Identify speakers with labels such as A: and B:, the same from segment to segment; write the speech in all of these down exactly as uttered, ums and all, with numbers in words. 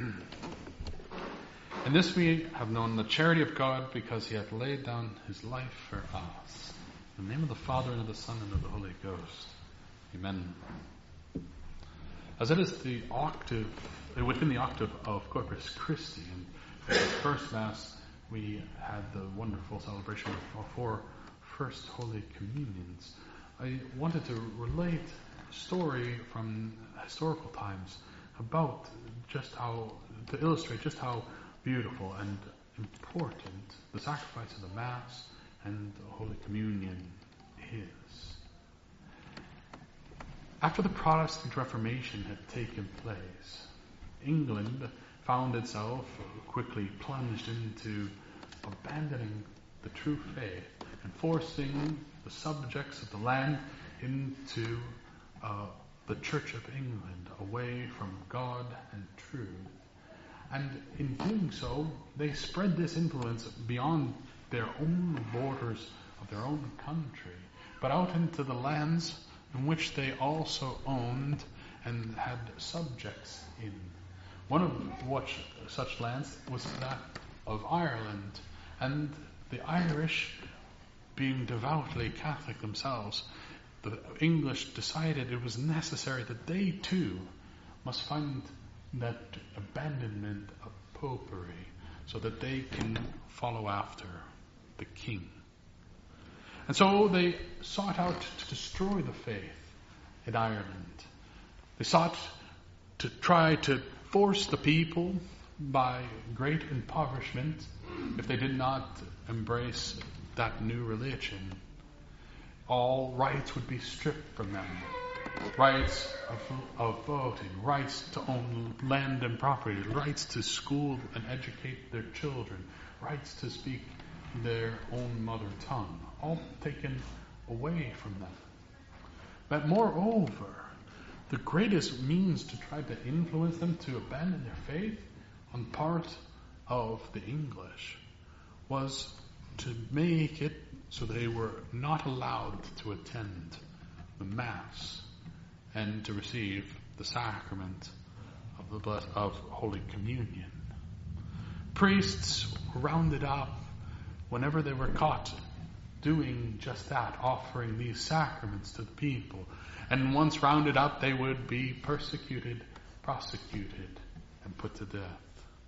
A: In this we have known the charity of God, because he hath laid down his life for us. In the name of the Father, and of the Son, and of the Holy Ghost. Amen. As it is the octave, within the octave of Corpus Christi, and for the first Mass we had the wonderful celebration of four First Holy Communions. I wanted to relate a story from historical times about just how, to illustrate just how beautiful and important the sacrifice of the Mass and the Holy Communion is. After the Protestant Reformation had taken place, England found itself quickly plunged into abandoning the true faith and forcing the subjects of the land into uh, the Church of England, away from God and truth. And in doing so, they spread this influence beyond their own borders of their own country, but out into the lands in which they also owned and had subjects in. One of which, such lands was that of Ireland, and the Irish, being devoutly Catholic themselves, the English decided it was necessary that they too must find that abandonment of popery so that they can follow after the king. And so they sought out to destroy the faith in Ireland. They sought to try to force the people by great impoverishment if they did not embrace that new religion. All rights would be stripped from them. Rights of, of voting, rights to own land and property, rights to school and educate their children, rights to speak their own mother tongue, all taken away from them. But moreover, the greatest means to try to influence them to abandon their faith on part of the English was to make it so they were not allowed to attend the Mass and to receive the sacrament of the bless- of Holy Communion. Priests were rounded up whenever they were caught doing just that, offering these sacraments to the people. And once rounded up, they would be persecuted, prosecuted, and put to death.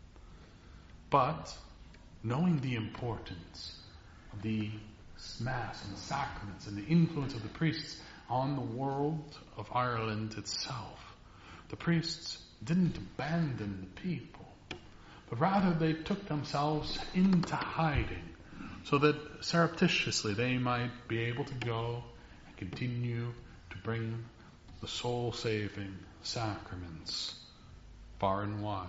A: But knowing the importance of the Mass and the sacraments and the influence of the priests on the world of Ireland itself, the priests didn't abandon the people, but rather they took themselves into hiding so that surreptitiously they might be able to go and continue to bring the soul-saving sacraments far and wide.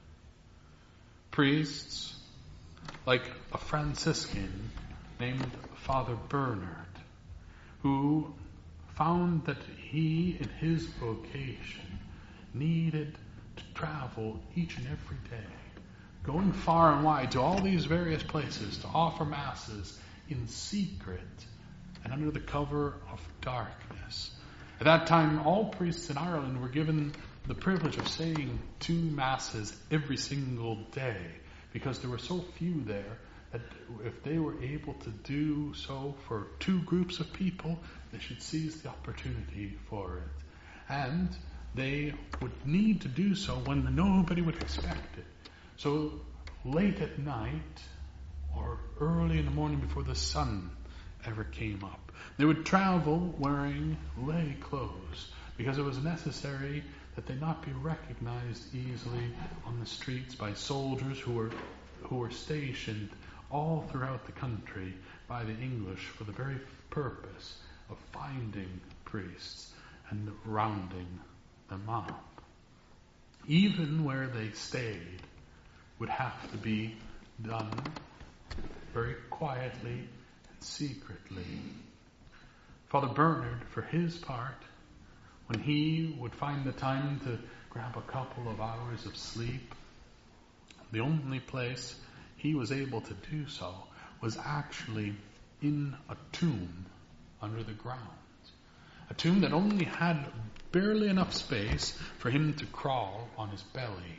A: Priests, like a Franciscan named Father Bernard, who found that he, in his vocation, needed to travel each and every day, going far and wide to all these various places to offer masses in secret and under the cover of darkness. At that time, all priests in Ireland were given the privilege of saying two masses every single day, because there were so few there that if they were able to do so for two groups of people, they should seize the opportunity for it. And they would need to do so when nobody would expect it. So late at night or early in the morning before the sun ever came up, they would travel wearing lay clothes, because it was necessary that they not be recognized easily on the streets by soldiers who were who were stationed all throughout the country by the English for the very purpose of finding priests and rounding them up. Even where they stayed would have to be done very quietly and secretly. Father Bernard, for his part, when he would find the time to grab a couple of hours of sleep, the only place he was able to do so was actually in a tomb under the ground. A tomb that only had barely enough space for him to crawl on his belly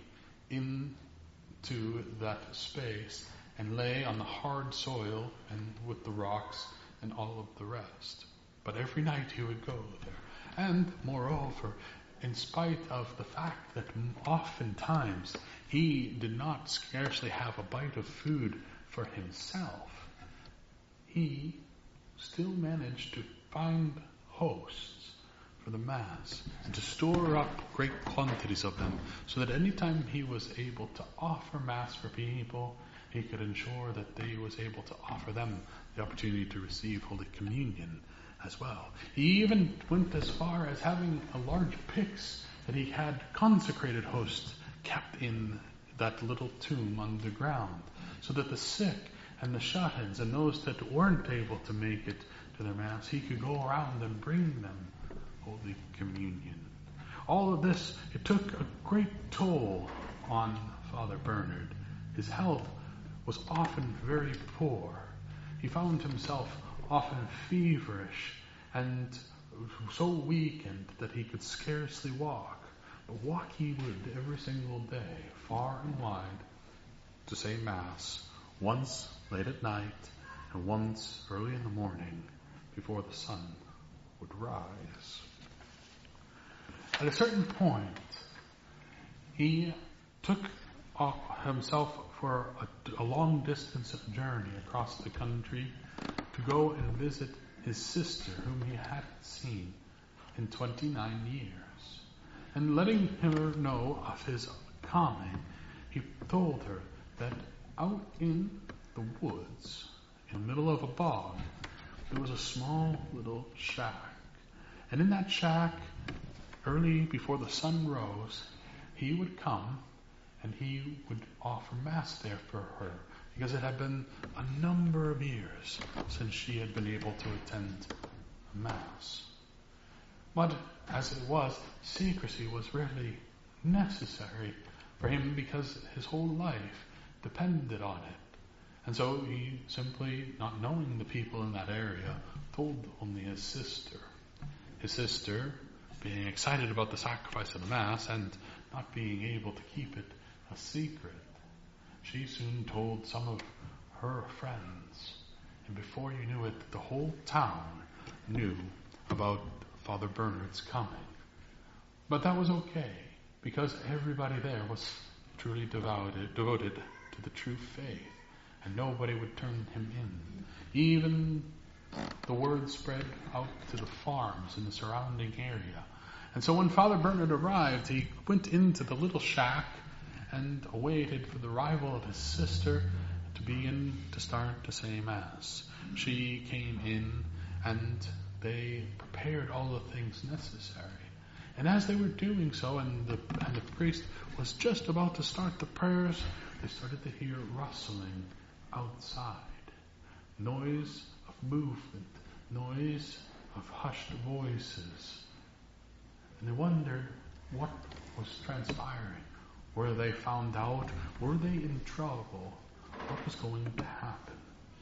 A: into that space and lay on the hard soil and with the rocks and all of the rest. But every night he would go there. And moreover, in spite of the fact that oftentimes he did not scarcely have a bite of food for himself, he still managed to find hosts for the Mass and to store up great quantities of them, so that any time he was able to offer Mass for people, he could ensure that they was able to offer them the opportunity to receive Holy Communion as well. He even went as far as having a large pyx that he had consecrated hosts kept in that little tomb underground, so that the sick and the shut-ins and those that weren't able to make it to their Mass, he could go around and bring them Holy Communion. All of this, it took a great toll on Father Bernard. His health was often very poor. He found himself often feverish and so weakened that he could scarcely walk. But walk he would every single day, far and wide, to say Mass, once late at night and once early in the morning before the sun would rise. At a certain point, he took himself for a, a long distance journey across the country to go and visit his sister, whom he hadn't seen in twenty-nine years. And letting her know of his coming, he told her that out in the woods, in the middle of a bog, there was a small little shack. And in that shack, early before the sun rose, he would come and he would offer Mass there for her, because it had been a number of years since she had been able to attend Mass. But as it was, secrecy was really necessary for him because his whole life depended on it. And so he simply, not knowing the people in that area, told only his sister. His sister, being excited about the sacrifice of the Mass and not being able to keep it a secret, she soon told some of her friends. And before you knew it, the whole town knew about Father Bernard's coming. But that was okay, because everybody there was truly devoted, devoted to the true faith, and nobody would turn him in. Even the word spread out to the farms in the surrounding area. And so when Father Bernard arrived, he went into the little shack and awaited for the arrival of his sister to begin to start to say Mass. She came in and they prepared all the things necessary. And as they were doing so, and the, and the priest was just about to start the prayers, they started to hear rustling outside. Noise of movement, noise of hushed voices. And they wondered what was transpiring. Were they found out? Were they in trouble? What was going to happen?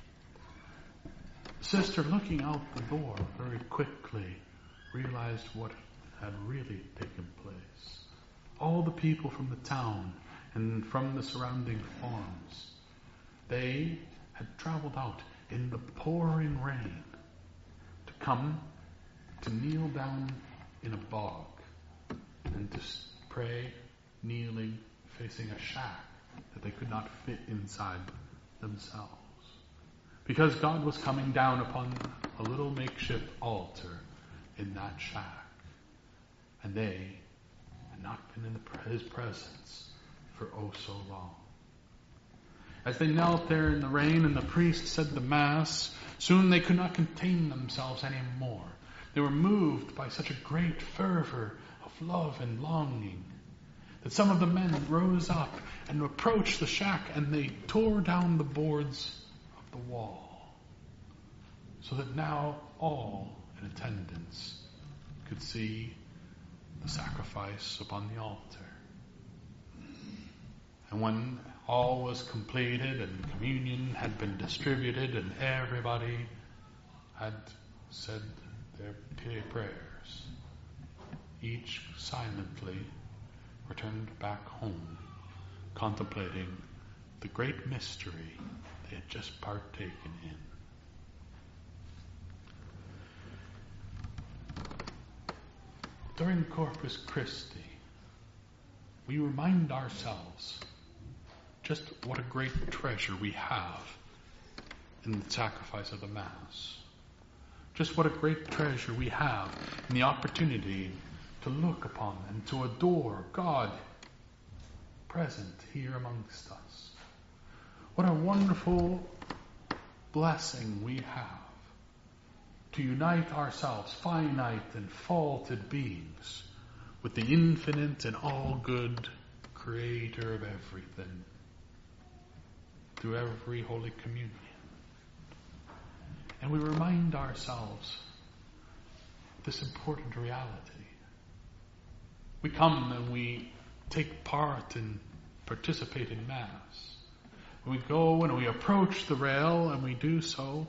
A: The sister, looking out the door very quickly, realized what had really taken place. All the people from the town and from the surrounding farms, they had traveled out in the pouring rain to come to kneel down in a bog and to pray, kneeling, facing a shack that they could not fit inside themselves. Because God was coming down upon a little makeshift altar in that shack. And they had not been in the, his presence for oh so long. As they knelt there in the rain and the priest said the Mass, soon they could not contain themselves anymore. They were moved by such a great fervor of love and longing that some of the men rose up and approached the shack and they tore down the boards of the wall, so that now all in attendance could see the sacrifice upon the altar. And when all was completed and communion had been distributed and everybody had said their prayers, each silently returned back home contemplating the great mystery they had just partaken in. During Corpus Christi, we remind ourselves just what a great treasure we have in the sacrifice of the Mass. Just what a great treasure we have in the opportunity to look upon and to adore God present here amongst us. What a wonderful blessing we have to unite ourselves, finite and faulted beings, with the infinite and all-good Creator of everything, through every Holy Communion. And we remind ourselves this important reality. We come and we take part and participate in Mass. We go and we approach the rail, and we do so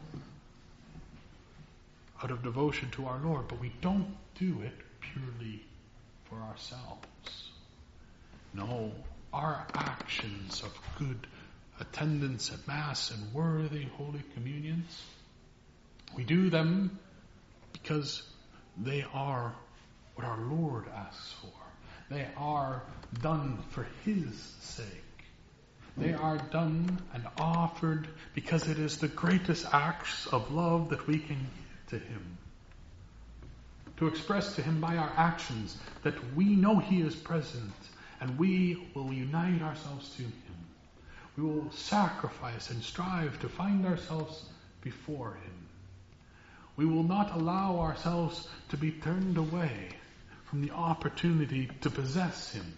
A: out of devotion to our Lord, but we don't do it purely for ourselves. No, our actions of good attendance at Mass and worthy Holy Communions, we do them because they are what our Lord asks for. They are done for His sake. They are done and offered because it is the greatest acts of love that we can give to Him. To express to Him by our actions that we know He is present, and we will unite ourselves to Him. We will sacrifice and strive to find ourselves before Him. We will not allow ourselves to be turned away from the opportunity to possess Him.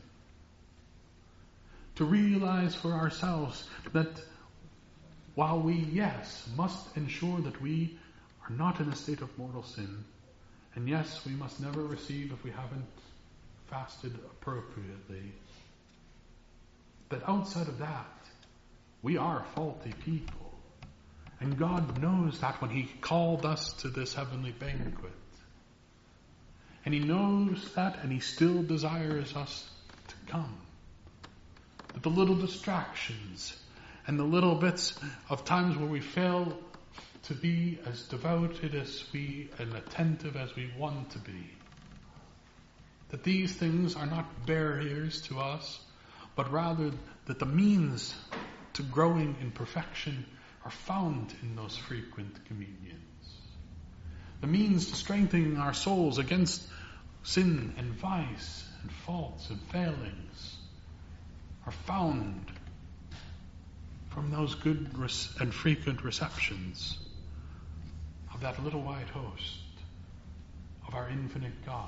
A: To realize for ourselves that while we, yes, must ensure that we are not in a state of mortal sin, and yes, we must never receive if we haven't fasted appropriately, that outside of that, we are faulty people. And God knows that when He called us to this heavenly banquet. And He knows that, and He still desires us to come. That the little distractions and the little bits of times where we fail to be as devoted as we and attentive as we want to be, that these things are not barriers to us, but rather that the means to growing in perfection are found in those frequent communions. The means to strengthening our souls against sin and vice and faults and failings are found from those good and frequent receptions of that little white host of our infinite God.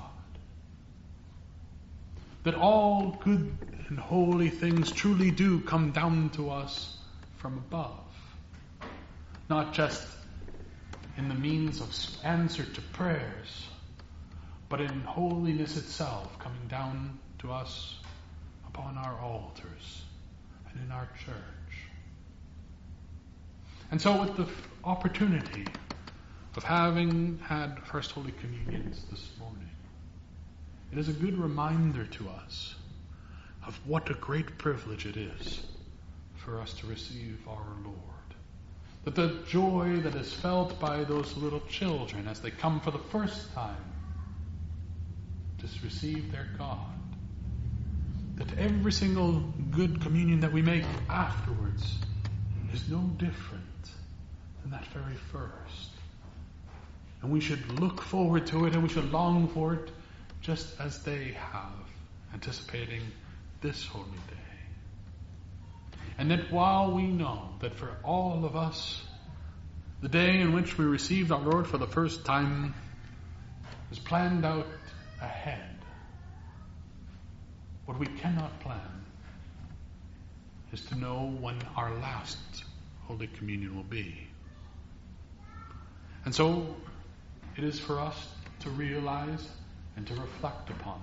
A: That all good and holy things truly do come down to us from above. Not just in the means of answer to prayers, but in holiness itself coming down to us upon our altars and in our church. And so with the opportunity of having had First Holy Communions this morning, it is a good reminder to us of what a great privilege it is for us to receive our Lord. That the joy that is felt by those little children as they come for the first time to receive their God, that every single good communion that we make afterwards is no different than that very first. And we should look forward to it, and we should long for it just as they have, anticipating this holy day. And that while we know that for all of us, the day in which we received our Lord for the first time is planned out ahead, what we cannot plan is to know when our last Holy Communion will be. And so it is for us to realize and to reflect upon,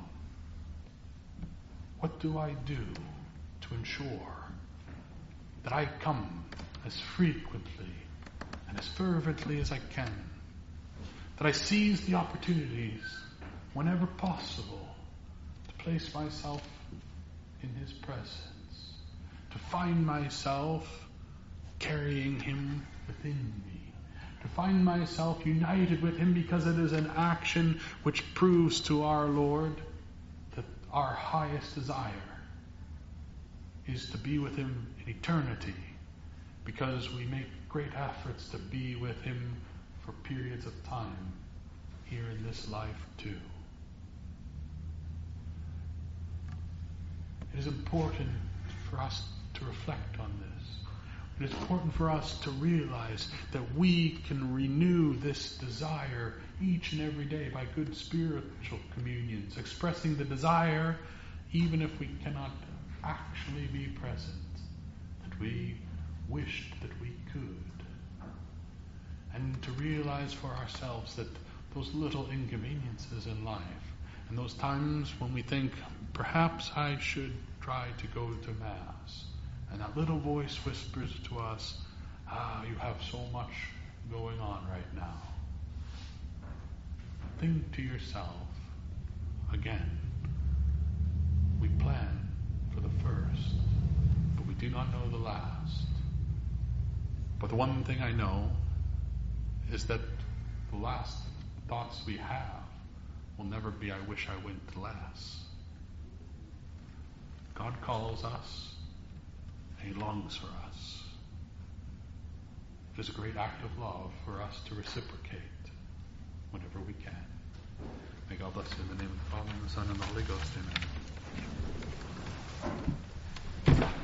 A: what do I do to ensure that I come as frequently and as fervently as I can, that I seize the opportunities whenever possible to place myself in His presence, find myself carrying him within me, to find myself united with him, because it is an action which proves to our Lord that our highest desire is to be with him in eternity, because we make great efforts to be with him for periods of time here in this life too. It is important for us to reflect on this. It is important for us to realize that we can renew this desire each and every day by good spiritual communions, expressing the desire even if we cannot actually be present, that we wished that we could. And to realize for ourselves that those little inconveniences in life, and those times when we think, perhaps I should try to go to Mass, and that little voice whispers to us, ah, you have so much going on right now. Think to yourself, again, we plan for the first, but we do not know the last. But the one thing I know is that the last thoughts we have will never be, I wish I went less. God calls us, and he longs for us. It is a great act of love for us to reciprocate whenever we can. May God bless you in the name of the Father, and the Son, and the Holy Ghost. Amen.